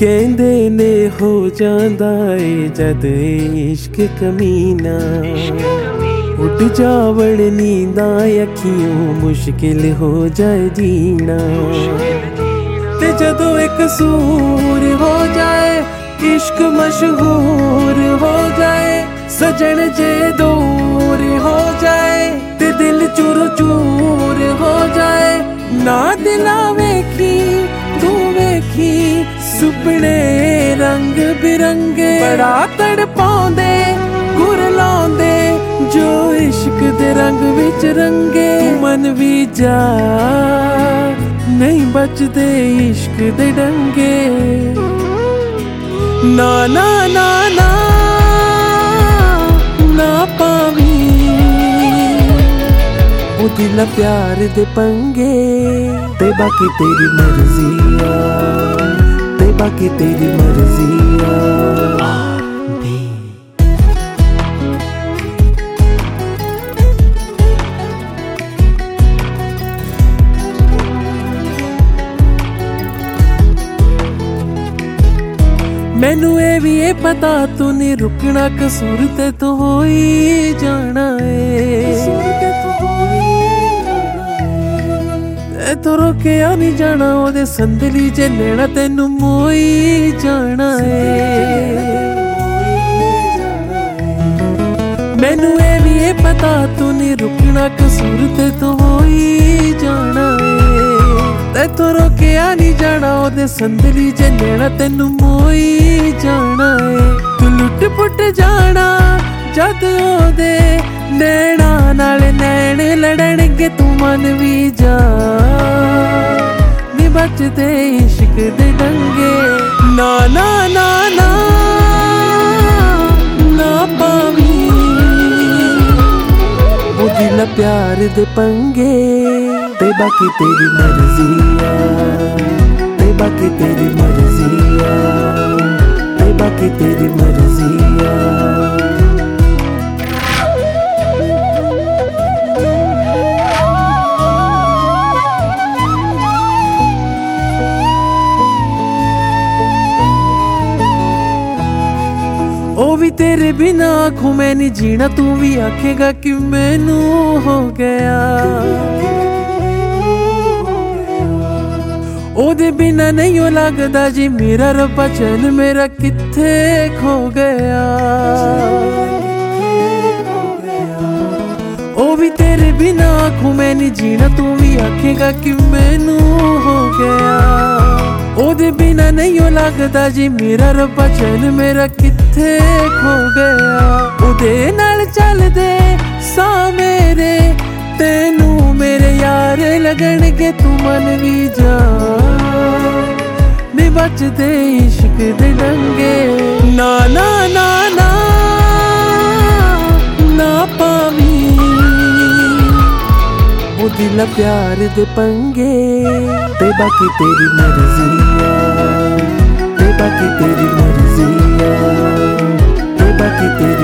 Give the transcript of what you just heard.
ਕਹਿੰਦੇ ਨੇ ਹੋ ਜਾਂਦਾ ਏ ਜਦ ਇਸ਼ਕ ਕਮੀਨਾ, ਉੱਡ ਜਾਵੜ ਨੀਂਦਾਂ ਅੱਖੀਓਂ ਮੁਸ਼ਕਿਲ ਹੋ ਜਾਏ ਜੀਣਾ। ਤੇ ਜਦੋਂ ਇੱਕ ਸੂਰ ਹੋ ਜਾਏ इश्क मशहूर हो जाए, सजन जे दूर हो जाए ते दिल चूर चूर हो जाए। ना दिला वेखी तू वेखी सुपने रंग बिरंगे, बड़ा तड़पाउंदे गुर लाउंदे जो इश्क दे रंग विच रंगे। मन भी जा नहीं बचदे इश्क दे डंगे। ना ना ना ना ना पावी ओ दिल प्यार दे पंगे, ते बाकी तेरी मर्जी आ, ते बाकी तेरी मर्जी आ। मैनू ये भी ये पता तू नहीं रुकना, कसूर ते तू हो ही जाना है। तो रोकिया नहीं जाना ओदे संदली जे लेना, तेनू मोई जाना है। मैनू ये भी ये पता तू नहीं रुकना, कसूर ते तू हो ही जाना है। तू रोकिया नहीं जाना ओदे संदली जे लेना, तेनू मोई जाना है। तू लुट पुट जाना जद ओदे नैना नाल नैन लड़नगे, तू मन भी जा नी बचदे इश्क दे डंगे। ना ना ना ना ना पावी ओ दिल प्यार दे पंगे, ते बाकी तेरी मर्जी आ, ते बाकी तेरी मर्जी आ, ते बाकी तेरी मर्जी आ। ओ भी तेरे बिना आँखों में नहीं जीना, तू भी आखेगा कि मैनू हो गया। ओदे बिना नहीं हो लगदा जी मेरा रब्बा, चैन मेरा कित्थे खो गया। ओ भी तेरे बिना आँखों में नहीं जीना, तू भी आखेगा कि मैनू हो गया। ओदे बिना नहीं हो लगदा जी मेरा रब्बा, चैन मेरा कित्थे खो गया। ओदे नाल चलदे सा मेरे, तेनू मेरे यार लगणगे, तू मन भी जा नी बचदे इश्क दे डंगे। ना ना ना ना ना पावी ओ दिल प्यार दे पंगे, ते बाकी तेरी मर्जी आ, ते बाकी तेरी मर्जी आ, ते बाकी तेरी